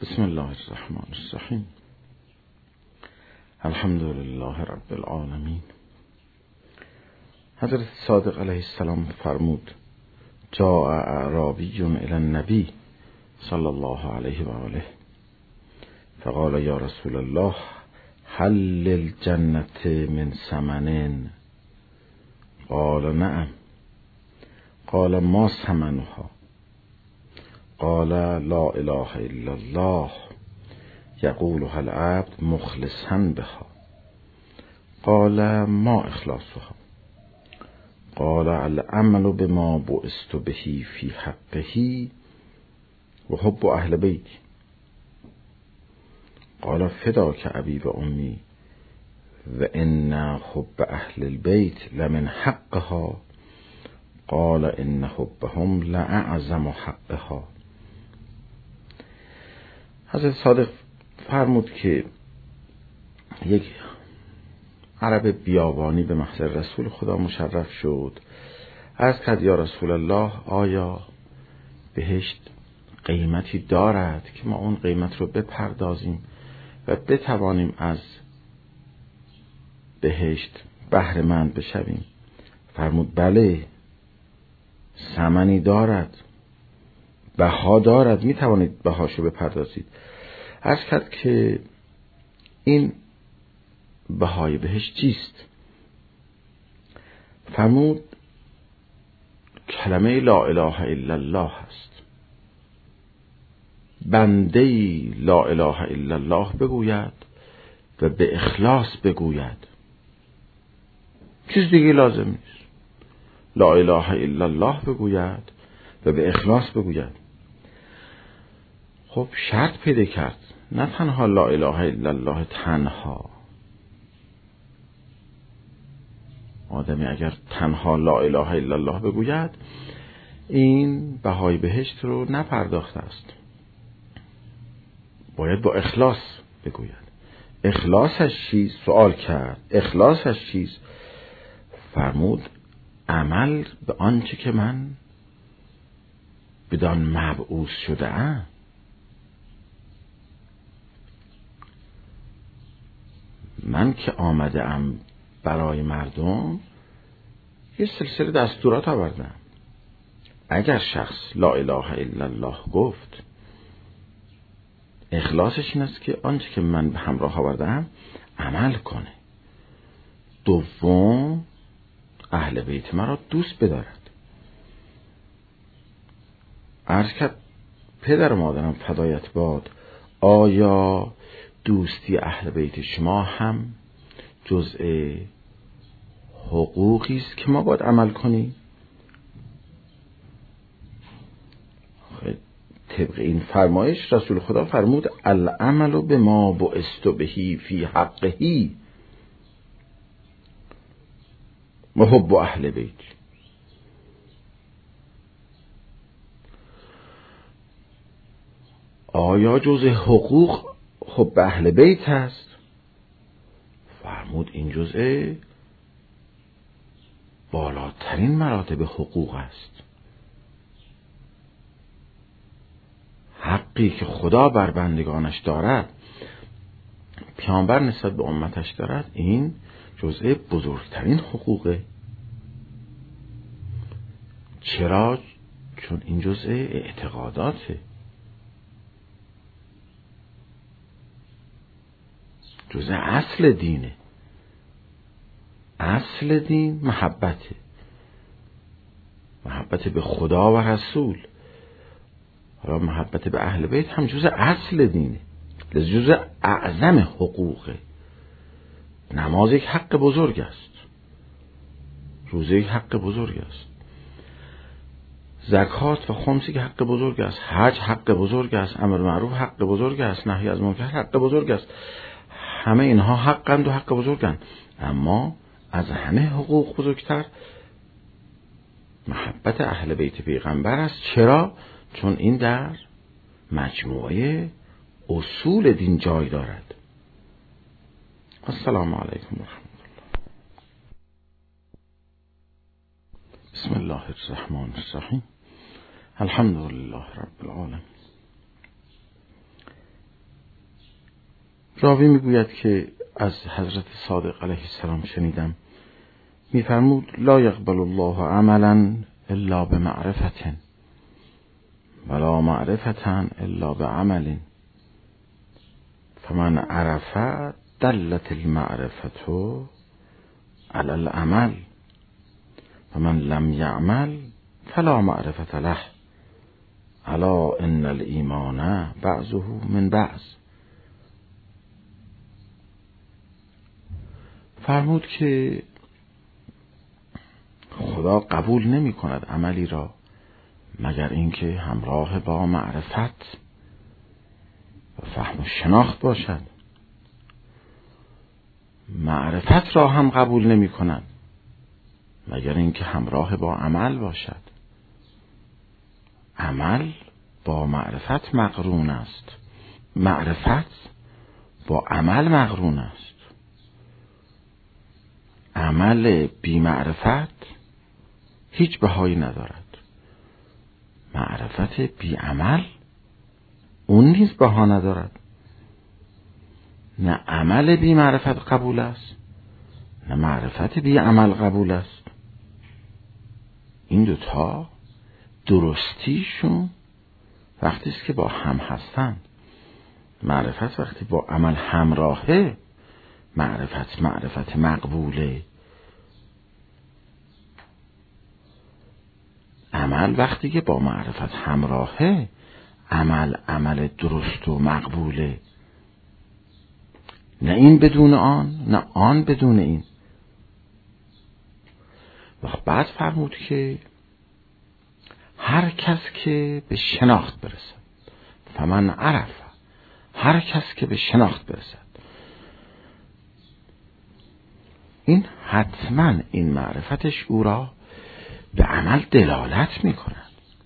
بسم الله الرحمن الرحیم. الحمد لله رب العالمین. حضرت صادق علیه السلام فرمود: جاء اعرابی الی النبی صلی الله علیه و آله فقال یا رسول الله هل للجنة من ثمن؟ قال نعم. قال ما ثمنها؟ قال لا اله الا الله یقولها العبد مخلصا بها. قال ما اخلاصها؟ قال العمل بما بعثت به فی حقه و حب اهل بیتی. قال فداک ابی و امی و ان حب اهل البیت لمن حقها. قال ان حبهم لأعظم حقها. حضرت صادق فرمود که یک عرب بیابانی به محضر رسول خدا مشرف شد. عرض کرد یا رسول الله آیا بهشت قیمتی دارد که ما اون قیمت رو بپردازیم و بتوانیم از بهشت بهره مند بشویم؟ فرمود بله، ثمنی دارد، بها دارد، می توانید بهاشو بپردازید. عرض کرد که این بهای بهشت چیست؟ فرمود کلمه لا اله الا الله هست. بنده لا اله الا الله بگوید و به اخلاص بگوید، چیز دیگه لازم نیست. لا اله الا الله بگوید و به اخلاص بگوید. خب شرط پیدا کرد، نه تنها لا اله الا الله تنها. آدمی اگر تنها لا اله الا الله بگوید این بهای بهشت رو نپرداخته است. باید با اخلاص بگوید. اخلاصش چیست؟ سوال کرد اخلاصش چیست؟ فرمود عمل به آنچه که من بدان مبعوث شده ام. من که آمده ام برای مردم یه سلسله دستورات آوردم. اگر شخص لا اله الا الله گفت، اخلاصش این است که آنچه که من به همراه آوردم عمل کنه. دوم اهل بیت مرا دوست بدارد. عرض کرد پدر و مادرم فدایت باد، آیا دوستی اهل بیت شما هم جزء حقوقی است که ما باید عمل کنیم؟ طبق این فرمایش رسول خدا فرمود العمل بما بعثت به فی حقه و حب اهل بیت. آیا جزء حقوق حب اهل بیت هست؟ فرمود این جزء بالاترین مراتب حقوق است. حقی که خدا بر بندگانش دارد، پیامبر نسبت به امتش دارد، این جزء بزرگترین حقوقه. چرا؟ چون این جزء اعتقاداته، جزء اصل دینه. اصل دین محبته، محبت به خدا و رسول. حالا محبت به اهل بیت هم جزء اصل دینه، جزء اعظم حقوقه. نماز یک حق بزرگ است، روزه یک حق بزرگ است، زکات و خمس یک حق بزرگ است، حج حق بزرگ است، امر معروف حق بزرگ است، نهی از منکر حق بزرگ است. همه اینها حقند و حق بزرگند. اما از همه حقوق بزرگتر محبت اهل بیت پیغمبر است. چرا؟ چون این در مجموعه اصول دین جای دارد. السلام علیکم و رحمت الله. بسم الله الرحمن الرحیم. الحمد لله رب العالمین. راوی میگوید که از حضرت صادق علیه السلام شنیدم میفرمود لا یقبل الله عملا الا بمعرفة ولا معرفة الا بعمل فمن عرف دلت المعرفة على العمل ومن لم يعمل فلا معرفة له الا ان الایمان بعضه من بعض. فرمود که خدا قبول نمی کند عملی را مگر اینکه همراه با معرفت و فهم و شناخت باشد. معرفت را هم قبول نمی کند مگر اینکه همراه با عمل باشد. عمل با معرفت مقرون است، معرفت با عمل مقرون است. عمل بی معرفت هیچ بهایی ندارد، معرفت بی عمل اون نیز بها ندارد. نه عمل بی معرفت قبول است، نه معرفت بی عمل قبول است. این دوتا درستیشون وقتی است که با هم هستن. معرفت وقتی با عمل همراهه، معرفت مقبوله. عمل وقتی که با معرفت همراهه، عمل درست و مقبوله. نه این بدون آن، نه آن بدون این. و بعد فرمود که هر کس که به شناخت برسد، فمن عرف، هر کس که به شناخت برسد، این حتما این معرفتش او را به عمل دلالت می کند.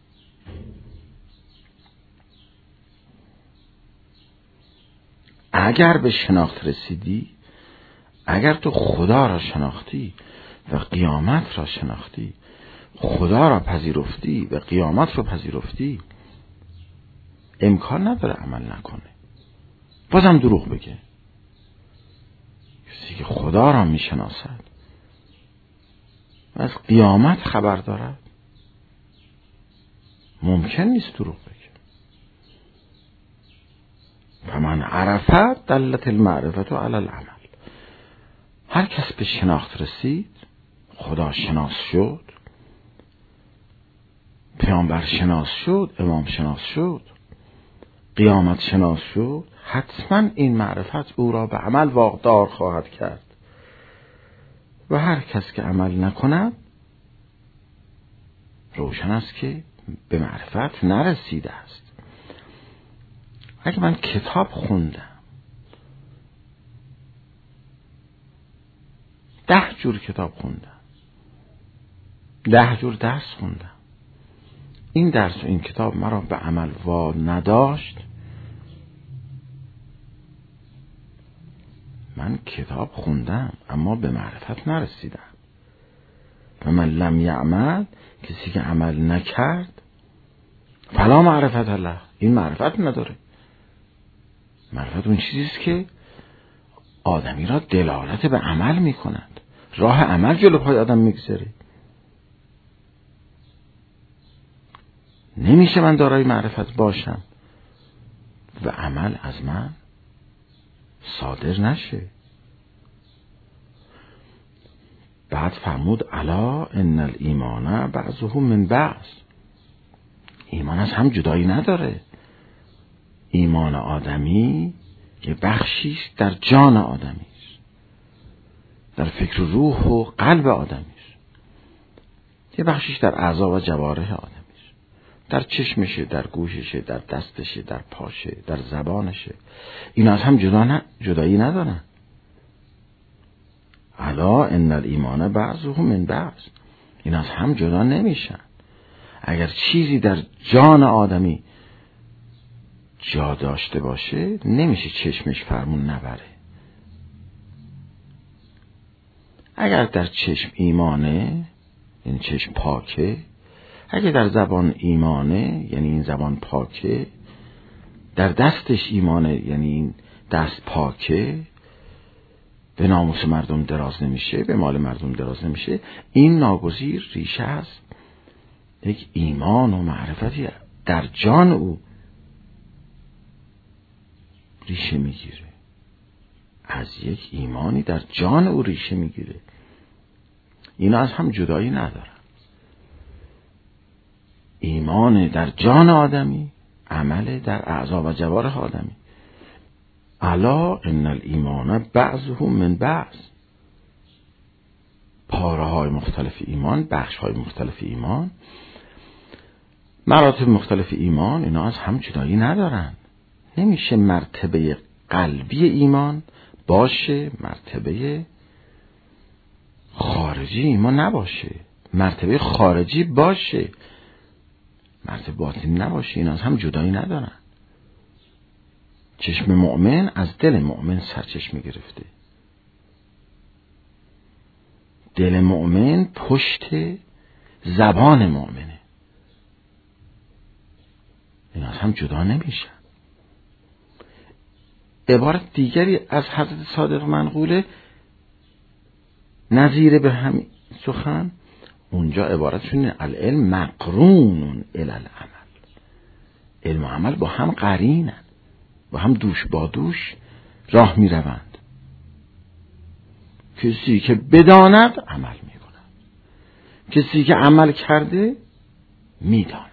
اگر به شناخت رسیدی، اگر تو خدا را شناختی و قیامت را شناختی، خدا را پذیرفتی و قیامت را پذیرفتی، امکان نداره عمل نکنه. بازم دروغ بگه. کسی که خدا را می شناسد و از قیامت خبر دارد ممکن نیست دروغ بگه. فمن عرفت دلت المعرفة علی العمل. هر کس به شناخت رسید، خدا شناس شد، پیامبر شناس شد، امام شناس شد، قیامت شناس شد، حتما این معرفت او را به عمل واقدار خواهد کرد. و هر کس که عمل نکند روشن است که به معرفت نرسیده است. اگه من کتاب خوندم، 10 جور کتاب خوندم، 10 جور درس خوندم، این درس و این کتاب مرا به عمل وا نداشت، من کتاب خوندم اما به معرفت نرسیدم. و من لم یعمل، کسی که عمل نکرد، فلا معرفت الله، این معرفت نداره. معرفت اون چیزیست که آدمی را دلالت به عمل می کند، راه عمل جلو پای آدم میگذاره. نمیشه من دارای معرفت باشم و عمل از من صادر نشه. بعد فرمود الا ان الایمان بعضه من بعض. ایمان از هم جدایی نداره. ایمان آدمی یه بخشیش در جان آدمیش، در فکر و روح و قلب آدمیش، یه بخشیش در اعضا و جوارح آدمیش، در چشمشه، در گوششه، در دستشه، در پاشه، در زبانشه. اینا از هم جدایی ندارن. الا ان الایمان بعضه من بعض. اینا از هم جدا نمیشن. اگر چیزی در جان آدمی جا داشته باشه نمیشه چشمش فرمون نبره. اگر در چشم ایمانه یعنی چشم پاکه، اگر در زبان ایمانه یعنی این زبان پاکه، در دستش ایمانه یعنی این دست پاکه، به ناموس مردم دراز نمیشه، به مال مردم دراز نمیشه، این ناگزیر ریشه است یک ایمان و معرفتی در جان او ریشه میگیره، از یک ایمانی در جان او ریشه میگیره. اینا از هم جدایی ندارن. ایمان در جان آدمی، عمل در اعضا و جوارح آدمی. الا ان الایمان بعضه من بعض. پاره های مختلف ایمان، بخش های مختلف ایمان، مراتب مختلف ایمان، اینا از هم جدایی ندارن. نمیشه مرتبه قلبی ایمان باشه مرتبه خارجی ایمان نباشه، مرتبه خارجی باشه مرتبه باطنی نباشه. اینا از هم جدایی ندارن. چشم مؤمن از دل مؤمن سرچشمه گرفته. دل مؤمن پشت زبان مؤمنه. اینا از هم جدا نمیشن. عبارت دیگری از حضرت صادق منقوله نظیر به همین سخن. اونجا عبارتشون العلم مقرون الی العمل. علم و عمل با هم قرینن، با هم دوش با دوش راه می روند. کسی که بداند عمل می کند، کسی که عمل کرده می داند.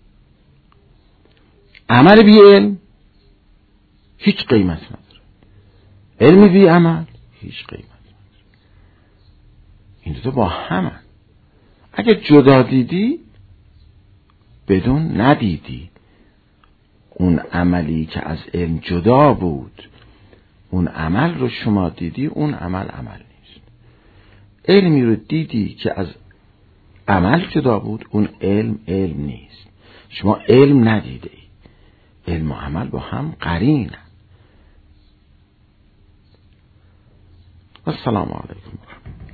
عمل بی علم هیچ قیمت نداره، علم بی عمل هیچ قیمت نداره. این دو با همن. اگه جدا دیدی بدون ندیدی. اون عملی که از علم جدا بود، اون عمل رو شما دیدی، اون عمل نیست. علمی رو دیدی که از عمل جدا بود، اون علم نیست. شما علم ندیده ای. علم و عمل با هم قرینن. السلام علیکم.